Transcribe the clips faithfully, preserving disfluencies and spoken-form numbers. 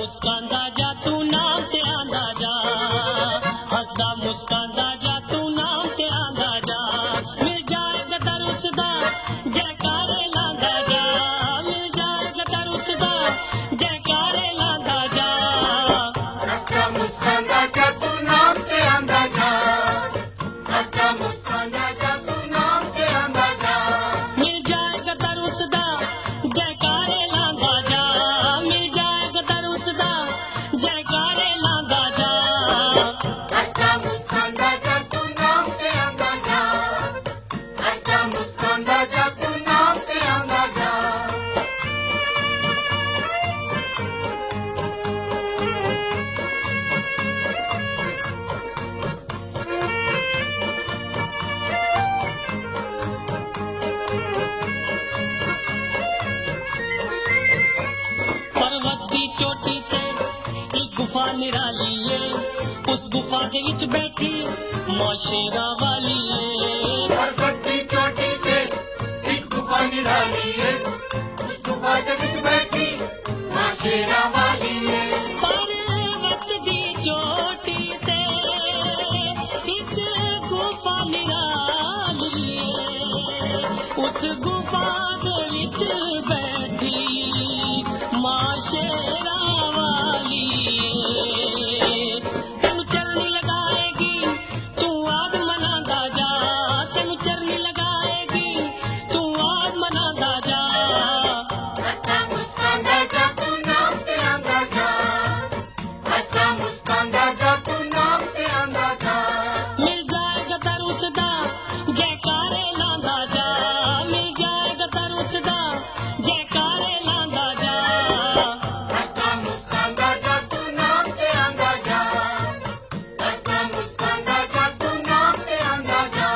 मुस्कांदा जा तू नाम ते आंदा जा, हसदा मुस्कांदा जा तू नाम ते आंदा जा, मिल जाएगा दर उसदा जयकारे लांदा जा, मिल जाएगा दर उसदा जयकारे लांदा जा, हसदा मुस्कांदा जा तू नाम ते आंदा जा, हसदा मुस्कांदा जा तू नाम ते आंदा जा, मिल जाएगा दर उसदा जयकारे लांदा जा, मिल जाएगा दर उसदा जयकारे लांदा जा, हसदा मुस्कांदा जा तू नाम ते आंदा जा, हसदा मुस्कांदा जा तू नाम ते आंदा जा। पर्वत दी चोटी ते एक गुफा निराली है, उस गुफा दे विच बैठी मां शेरा वाली है, पर्वत दी चोटी ते एक गुफा निराली है, उस गुफा दे विच बैठी मां शेरा वाली है। पर्वत दी चोटी ते एक गुफा निराली है, उस गुफा दे विच बैठी मां शेरा वाली है, तेनू चरनी लगाएगी तू आग मनांदा जा, तेनू चरनी लगाएगी तू आग मनांदा जा, हसदा मुस्कांदा जा तू नाम ते आंदा जा, हसदा मुस्कांदा जा तू नाम ते आंदा जा, मिल जाएगा दर उसदा जयकारे लांदा जा, मिल जाएगा दर उसदा जयकारे लांदा जा, हसदा मुस्कांदा जा तू नाम ते आंदा जा, हसदा मुस्कांदा जा तू नाम ते आंदा जा।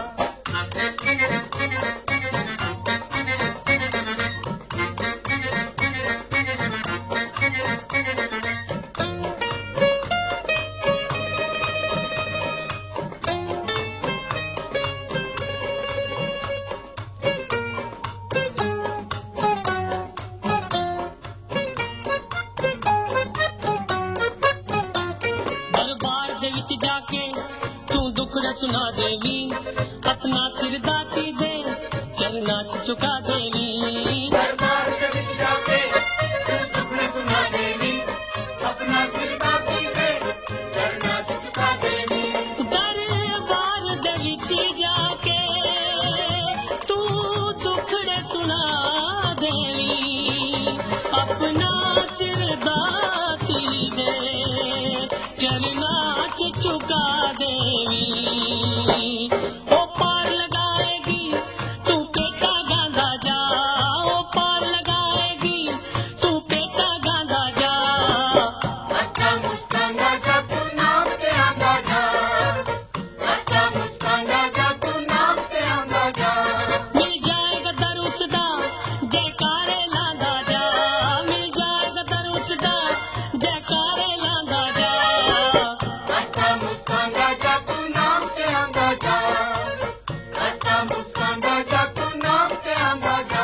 दरबार दे विच जाके तू दुखड़ा सुना देवी, अपना सिर दाती दे चरना च चुका देवी, दरबार दे विच जाके तू दुखड़े सुना देवी, अपना सिर दाती दे चरना च झुका देवी, दरबार दे विच जाके तू दुखड़े सुना देवी, अपना सिर दाती दे चरना च चुका देवी, ओ पार लगाएगी तू पेटा गांदा जा, ओ पार लगाएगी तू पेटा गांदा जा, हसदा मुस्कांदा जा तू नाम ते आंदा जा, हसदा मुस्कांदा जा तू नाम ते आंदा जा, मिल जाएगा दर उसदा जयकारे लांदा जा, मिल जाएगा दर उसदा जयकारे लांदा जा, हसदा मुस्कांदा जा तू नाम ते आंदा जा, हसदा मुस्कांदा जा तू नाम ते आंदा जा।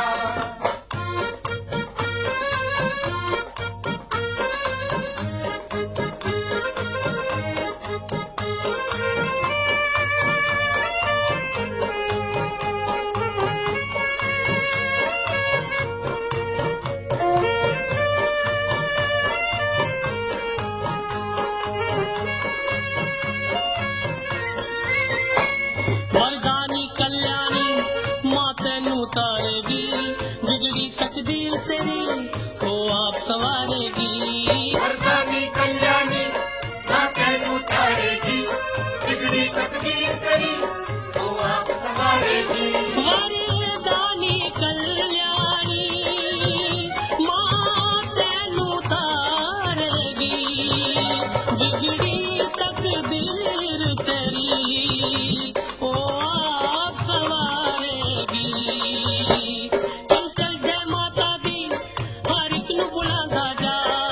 मर्दानी कल्याणी मां तैनू तारेगी, बिगड़ी तकदीर तेरी ओ आप सवारेगी, मर्दानी कल्याणी ना तैनू तारेगी, बिगड़ी तकदीर तेरी तो आप संवारेगी, मर्दानी कल्याणी मां तैनू तारेगी, बिगड़ी तकदीर तेरी ओ आप सवारेगी, चंचल जय माता दी हर एक नू बुलांदा जा,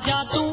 जा तू